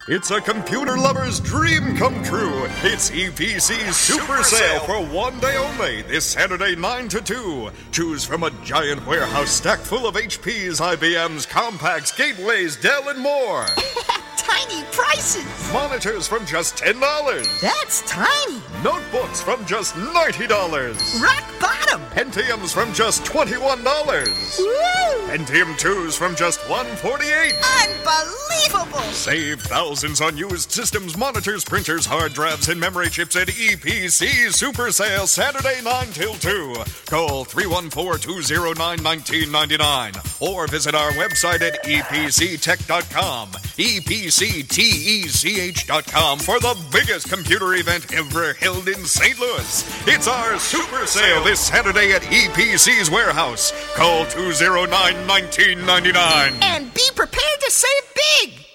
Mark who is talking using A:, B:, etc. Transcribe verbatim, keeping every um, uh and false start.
A: It's a computer lover's dream come true. It's E P C's Super, Super Sale for one day only, this Saturday nine to two. Choose from a giant warehouse stacked full of H P's, I B M's, Compaqs, Gateways, Dell, and more.
B: Tiny prices.
A: Monitors from just ten dollars.
B: That's tiny.
A: Notebooks from just ninety dollars.
B: Rock bottom.
A: Pentiums from just twenty-one dollars.
B: Woo!
A: Pentium twos from just one hundred forty-eight dollars.
B: Unbelievable.
A: Save thousands on used systems, monitors, printers, hard drives, and memory chips at E P C Super Sale Saturday nine till two. Call three one four, two zero nine, one nine nine nine or visit our website at e p c tech dot com. E P C tech dot com for the biggest computer event ever held in Saint Louis. It's our Super Sale this Saturday at E P C's warehouse. Call two zero nine, one nine nine nine.
B: And be prepared to save big.